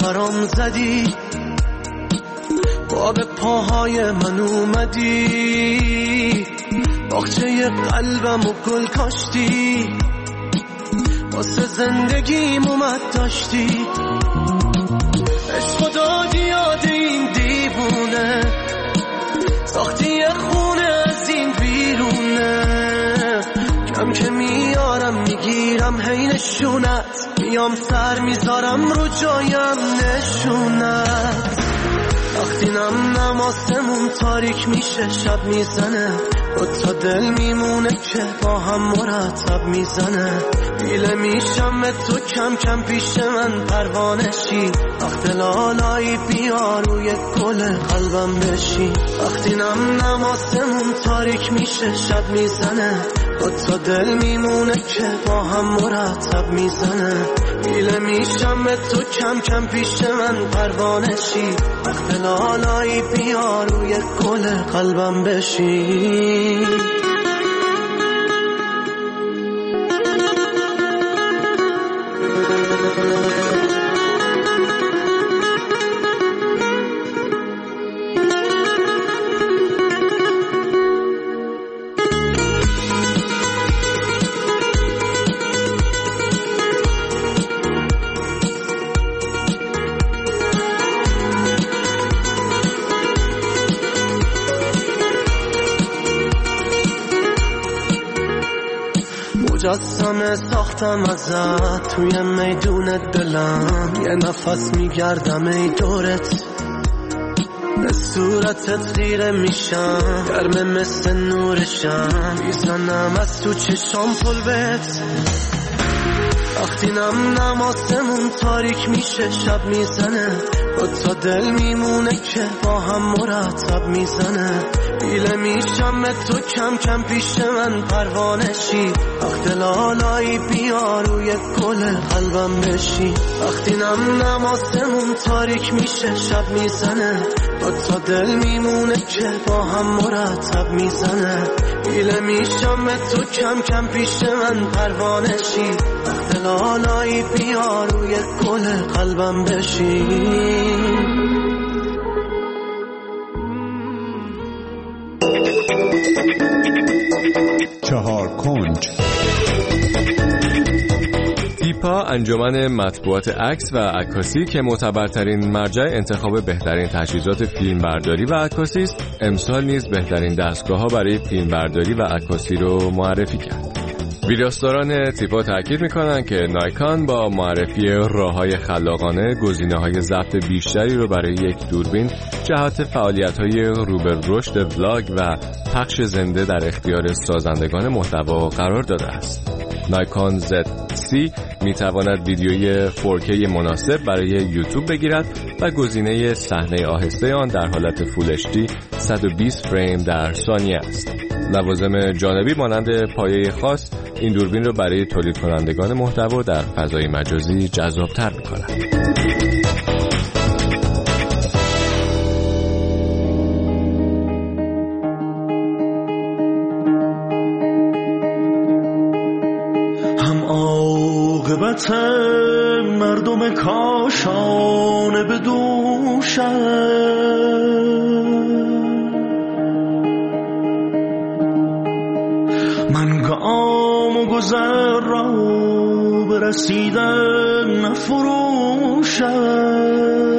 برام زدی، با به پاهای من اومدی، باغچه قلبم و گل کاشتی، واسه زندگیم اومد داشتی، عشق دادی یاد این دیوونه، ساختی خونه از این بیرونه، کم که میارم میگیرم هی نشونت، میام سر میذارم رو جایم نشونت، وقتی نم آسمون تاریک میشه شب میزنه، تا دل میمونه که با هم مرتب میزنه، دیله میشم به تو کم کم پیش من پروانشی، وقت لالایی بیا روی گل قلبم بشی، وقتی نم آسمون تاریک میشه شب میزنه، تا دل میمونه که با هم مرتب میزنه، دیله میشم به تو کم کم پیش من پروانشی، وقت لالایی بیا روی گل قلبم بشی. مجسمه ساختم ازت توی میدون دلم، یه نفس میگردم ای دورت، به صورتت خیره میشم، گرمه مثل نورشم، میزنم از تو چشام پلوت، وقتی نم آسمون تاریک میشه شب میزنه، تا دل میمونه که با هم مرتب میزنه، دیله میشم به تو کم کم پیش من پروانشی، وقت لالایی بیا روی گل قلبم بشی، وقتی نم آسمون تاریک میشه شب میزنه، تا دل میمونه که با هم مرتب میزنه، دیله میشم به تو کم کم پیش من پروانشی، وقت لالایی بیا روی گل قلبم بشی. چهار کنج. دیپا انجمن مطبوعات عکس و عکاسی که معتبرترین مرجع انتخاب بهترین تجهیزات فیلمبرداری و عکاسی است، امسال نیز بهترین دستگاه‌ها برای فیلمبرداری و عکاسی رو معرفی کرد. ویراستاران تیپا تاکید می‌کنند که نایکان با معرفی راه‌های خلاقانه گزینه‌های ضبط بیشتری رو برای یک دوربین جهت فعالیت‌های رو به رشد ولاگ و پخش زنده در اختیار سازندگان محتوا قرار داده است. نایکان ZC می‌تواند ویدیوی 4K مناسب برای یوتیوب بگیرد و گزینه صحنه آهسته آن در حالت فول HD 120 فریم در ثانیه است. لوازم جانبی مانند پایه خاص این دوربین را برای تولید کنندگان محتوا در فضای مجازی جذاب‌تر می‌کند. هم عاقبت مردم کاشانه به دوشم، من گام و گذر را برسیدن نفروشم،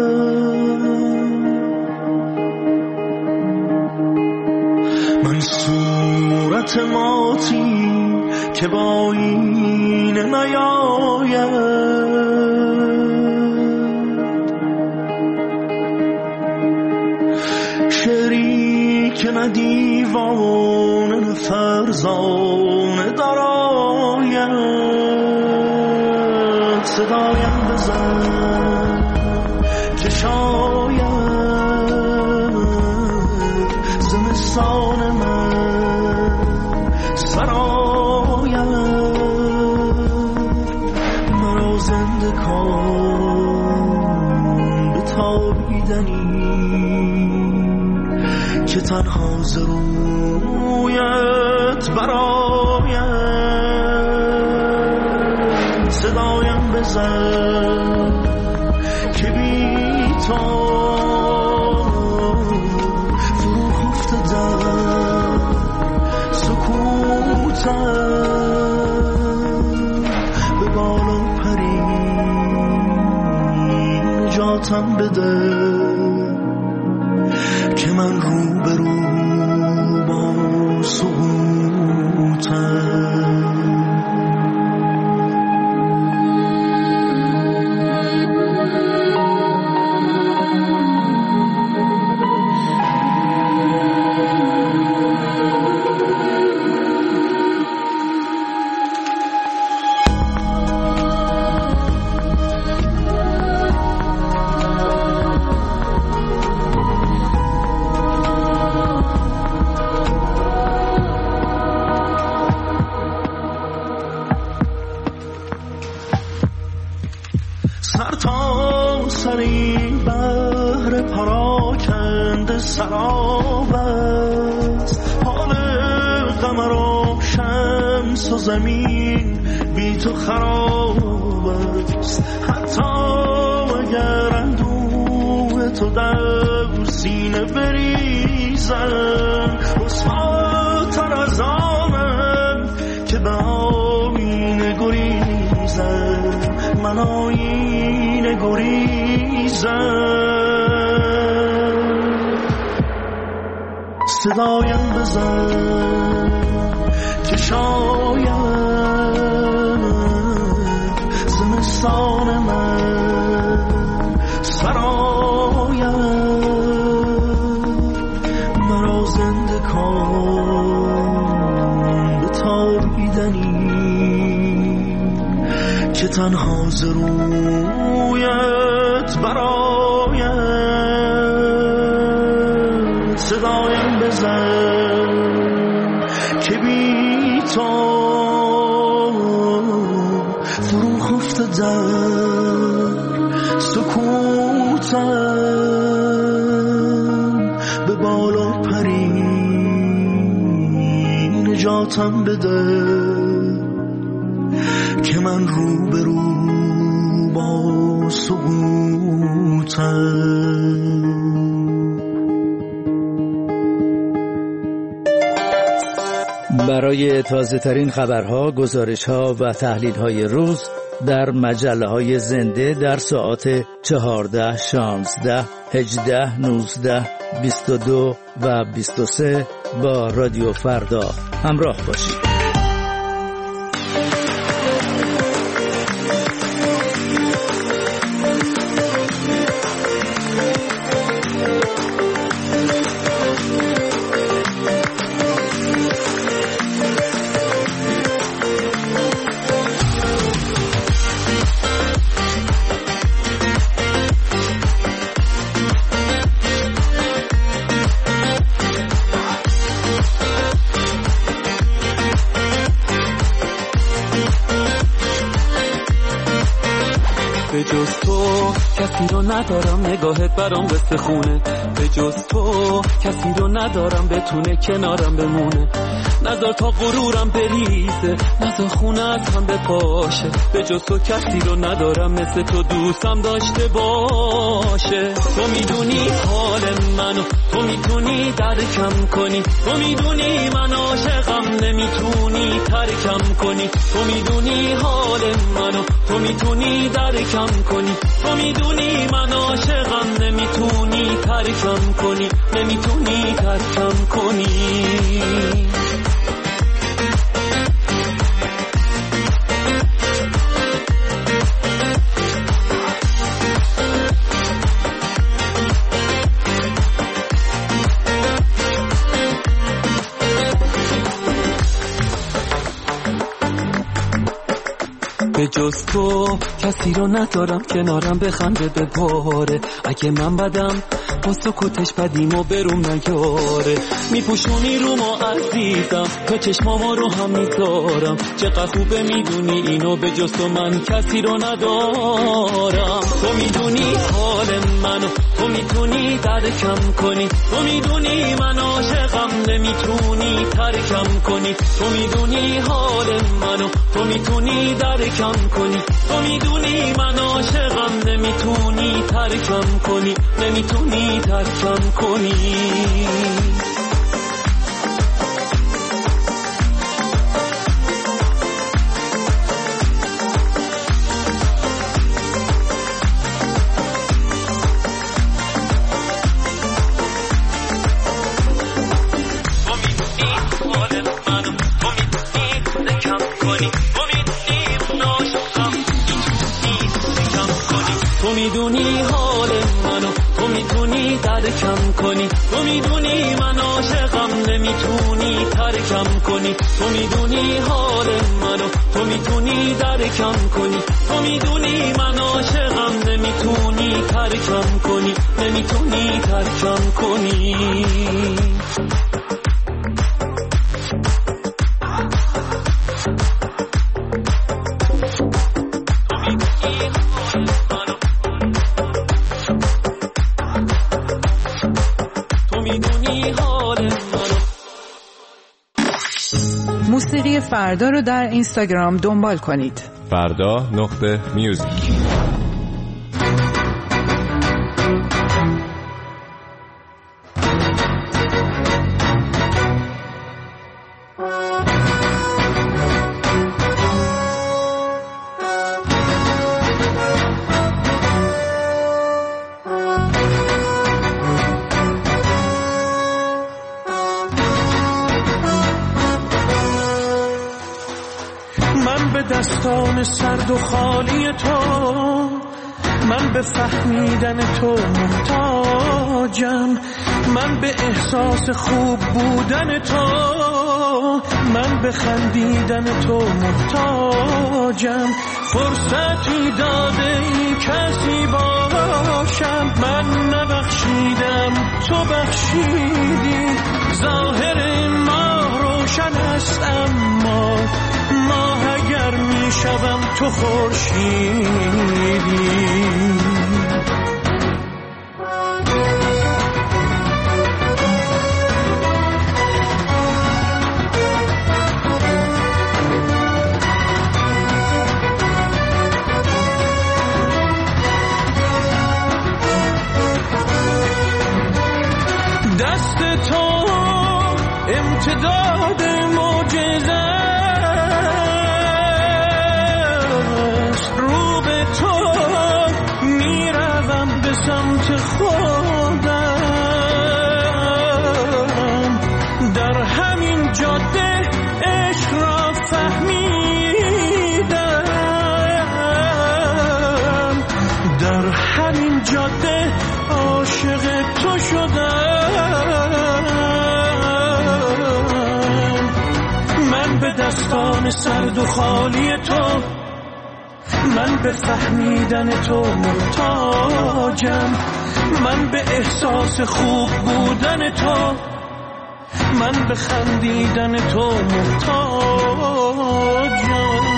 من صورت ماتی که با این نیاید، شعری که نه دیوانه نه فرزانه داراید، صدایم بزن که شاید زمستان من سراید، مرا زنده کن به تابیدنی که تنها ز رویت براید، صدایم بزن که بی تو فرو خفته در سکوتم، به بالا پری نجاتم بده که من رو به رو با سقوطم. سر تا سری بحر پراکنده سراب است، حال قمر و شمس و زمین بی تو خراب است. حتی اگر اندوه تو در سینه بریزم، رسواتر از آنم که به آینه گریزم، من آینه گریزم. صدایم بزن که شاید زمستان من سراید، مرا زنده کن به تابیدنی که تنها ز رویت براید. صدایم بزن که بی تو فرو خفته در سکوتم، به بالا پری نجاتم بده که من رو به رو با سقوطم. برای تازه ترین خبرها، گزارشها و تحلیل های روز در مجله های زنده در ساعات 14, 16, 18, 19, 22 و 23 با رادیو فردا همراه باشید. به جز تو کسی رو ندارم، نگاهت برام قصه خونه. به جز تو کسی رو ندارم بتونه کنارم بمونه. نذار تا غرورم بریزه، نذار خونت هم بپاشه. به جز تو کسی رو ندارم مثل تو دوستم داشته باشه. تو میدونی حال منو، تو میتونی درکم کنی. تو میدونی من عاشقم، نمیتونی ترکم کنی. تو میدونی حال منو، تو میتونی درکم کنی. تو میدونی من عاشقم، نمیتونی ترکم کنی. نمیتونی ترکم کنی. به جز تو کسی رو ندارم کنارم بخنده بباره. اگه من بدم با سکوتش بدیم و بروم نیاره. میپوشونی رومو عزیزم، تا چشمامو رو هم میذارم. چقدر خوبه میدونی اینو، به جز تو من کسی رو ندارم. تو میدونی حال منو، تو میتونی درکم کنی. تو میدونی من عاشقم، نمیتونی ترکم کنی. تو میدونی حال منو، تو میتونی درکم کنی. تو میدونی من عاشقم، نمیتونی ترکم کنی، نمیتونی ترکم کنی. تو میدونی حال منو، تو میتونی درکم کنی. تو میدونی من عاشقم، نمیتونی ترکم کنی. تو میدونی حال منو، تو میتونی درکم کنی. تو میدونی من عاشقم، نمیتونی ترکم کنی، نمیتونی ترکم کنی. موسیقی فردا رو در اینستاگرام دنبال کنید. فردا.music. دستان سرد و خالی تو، من به فهمیدن تو محتاجم. من به احساس خوب بودن تو، من به خندیدن تو محتاجم. فرصتی داده ای کسی باشم، من نبخشیدم تو بخشیدی. ظاهر ماه روشن است اما ماه اگر می شوم تو خورشیدی. دست تو امتداد معجزه، رو به تو میروم به سمت خودم. در همین جاده عشق را فهمیدم، در همین جاده عاشق تو شدم. من به دستان سرد و خالی تو، من به فهمیدن تو محتاجم. من به احساس خوب بودن تو، من به خندیدن تو محتاجم.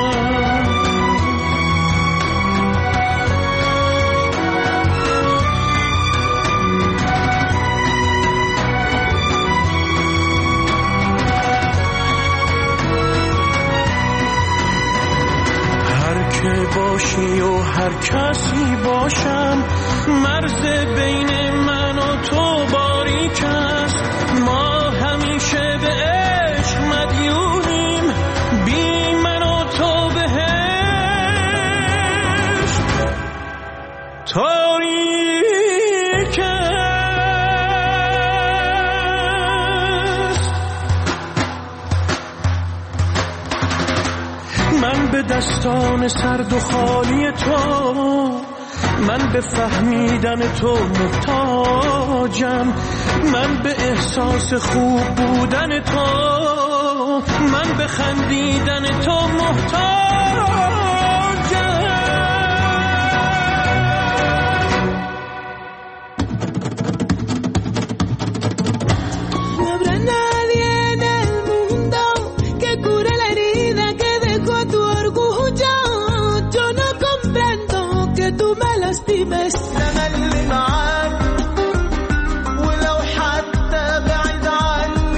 باشی و هر کسی باشم، مرز بین من و تو باریک است. ما همیشه به عشق مدیونیم، بی من و تو بهشت تاریک است. من به دستان سرد و خالی تو، من به فهمیدن تو محتاجم. من به احساس خوب بودن تو، من به خندیدن تو محتاجم. أنا اللي معاك ولو حتى بعيد عني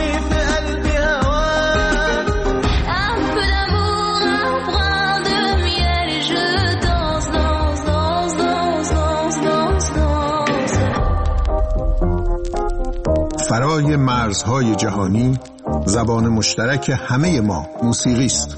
فرای مرزهای جهانی زبان مشترک همه ما موسیقی است.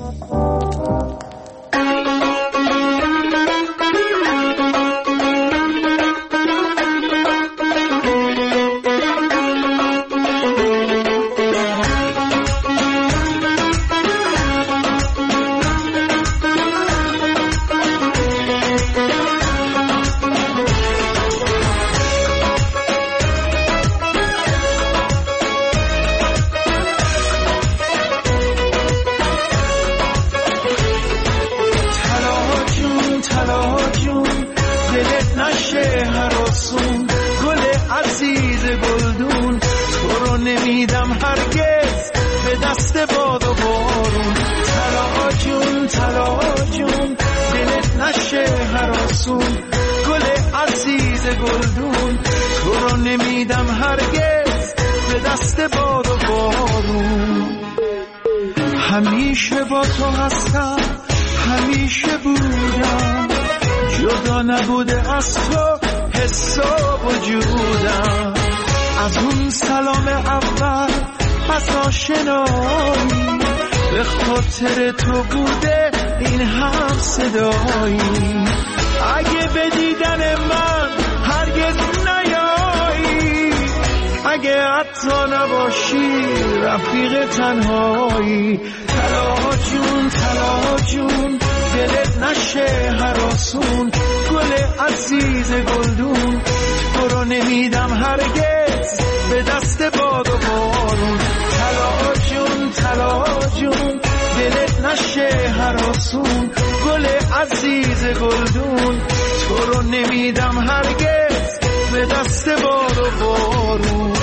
همیشه با تو هستم، همیشه بودم، جدا نبوده از تو حس و وجودم. از اون سلام اول، از آشنایی، به خاطر تو بوده این هم صدایی. اگه به دیدن من هرگز نیایی، اگه حتی نباشی رفیق تنهایی. طلا جون طلا جون، دلت نشه هراسون، گل عزیز گلدون، تو رو نمیدم هرگز به دست باد و بارون. طلا جون طلا جون، دلت نشه هراسون، گل عزیز گلدون، تو رو نمیدم هرگز به دست باد و بارون.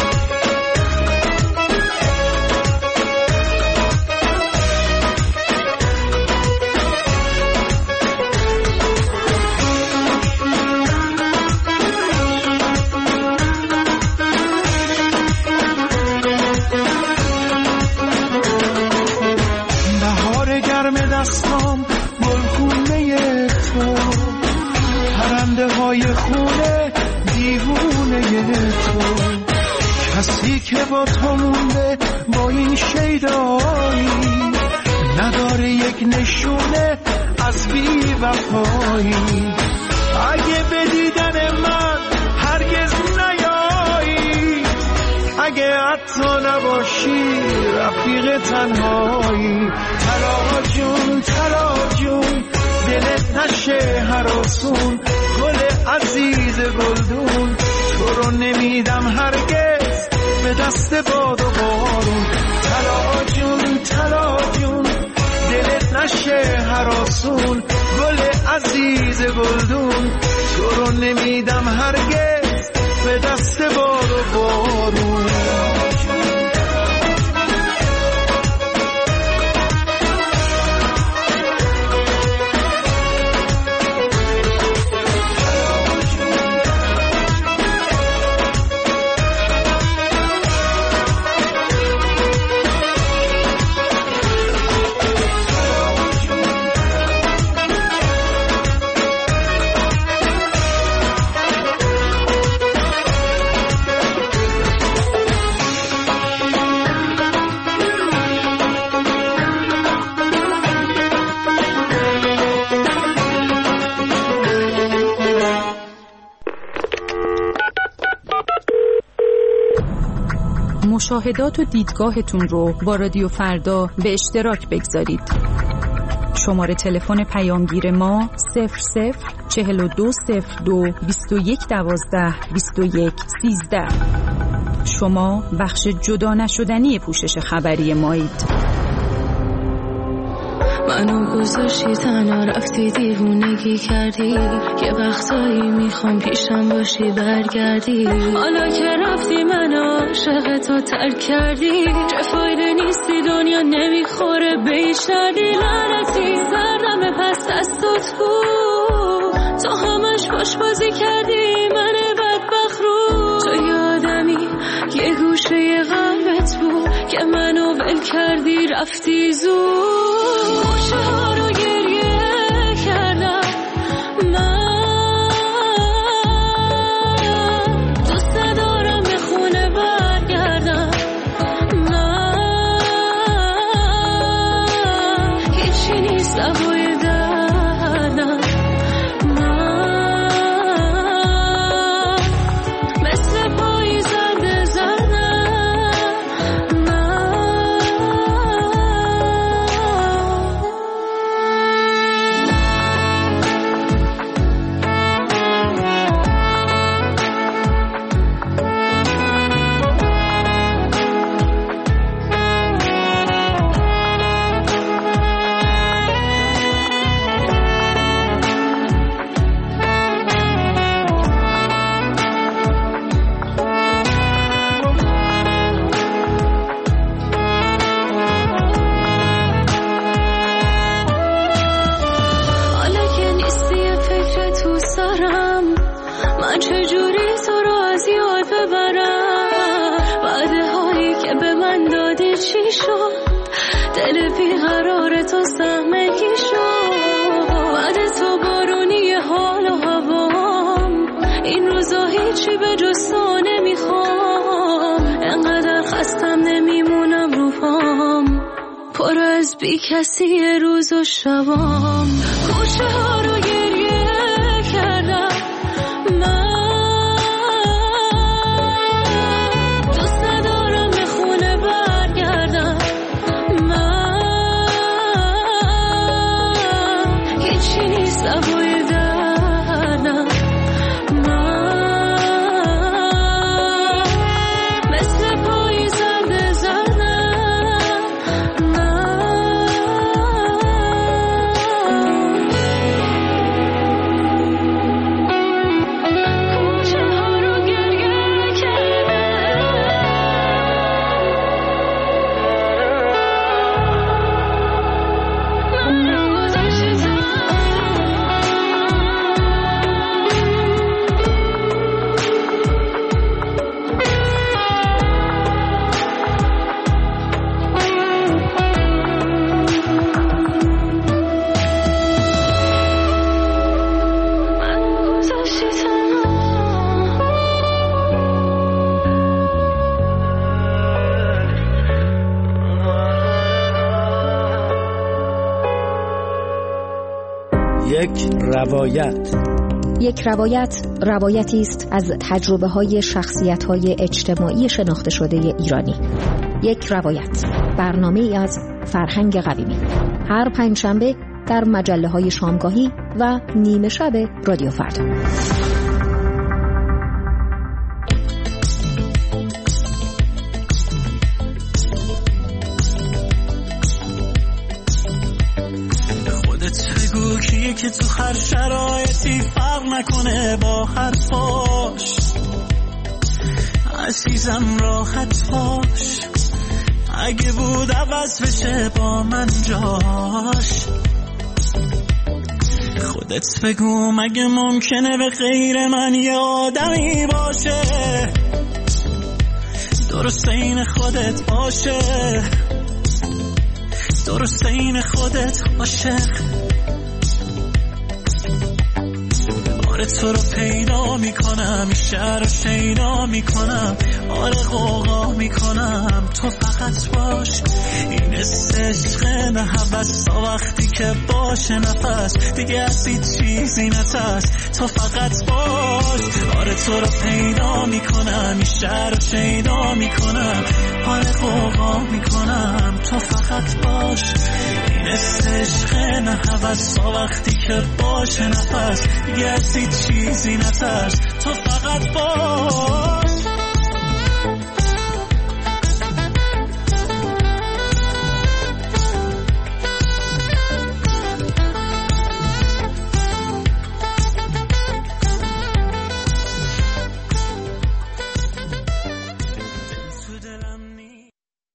دستام گلخونه تو، پرنده های خونه دیوونه تو، کسی که با تو مونده با این شیدایی، نداره یک نشونه از بی وفایی. اگه به دیدن من هرگز نیایی، اگه حتی نباشی رفیق تنهایی. طلا جون طلا جون، دلت نشه هراسون، گل عزیز گلدون، تو رو نمیدم هرگز به دست باد و بارون. طلا جون طلا جون، دلت نشه هراسون، گل عزیز گلدون، تو رو نمیدم هرگز به دست باد و بارون. مشاهدات و دیدگاهتون رو با رادیو فردا به اشتراک بگذارید. شماره تلفن پیامگیر ما 004202 2112 2113. شما بخش جدا نشدنی پوشش خبری مایید. منو گذاشتی تنها رفتی دیوونگی کردی، یه وقتایی میخوام پیشم باشی برگردی. حالا که رفتی من عاشق تو ترک کردی، چه فایده نیستی دنیا نمیخوره بیشتری. لعنتی سردم پس دستت بود، تو همش باش بازی کردی من بدبخت رو. تو یادمی یه گوشه قلبت بود که منو ول کردی رفتی زود. خوشه ها رو گریه کردم من، دوست ندارم به خونه برگردی. دیدی چی شد دل بیقرار تو سهمگی شد بعد تو بارونی حال و هوام این روزا هیچی به جز تو نمیخوام انقدر خستم نمیمونم رو پام پر از بی کسی روز و شبام کوچه ها رو گریه کردم من دوست ندارم به خونه برگردم من هیچی نیست لبای دردم من مثل پاییزم بزنم کوچه ها رو گریه کردم من گذشتم یک روایت روایتی است از تجربه‌های شخصیت‌های اجتماعی شناخته شده ایرانی. یک روایت برنامه‌ای از فرهنگ قویمی هر پنجشنبه در مجله‌های شامگاهی و نیمه شب رادیو فردا. کیه که تو هر شرایطی فرق نکنه با حرفاش عزیزم راحت باش اگه بود عوض بشه با من جاش خودت بگو مگه ممکنه به غیر من یه آدمی باشه درست این خودت باشه درست این خودت باشه آره تو رو پیدا میکنم این شهر رو شیدا میکنم آره غوغا میکنم تو فقط باش این عشق نه هوس تا وقتی که باشه نفس دیگه از هیچ چیزی نترس تو فقط باش آره تو رو پیدا میکنم این شهر رو شیدا میکنم آره غوغا میکنم تو فقط باش این عشق نه هوس تا وقتی که باشه نفس دیگه از هیچ چیزی نترس تو فقط باش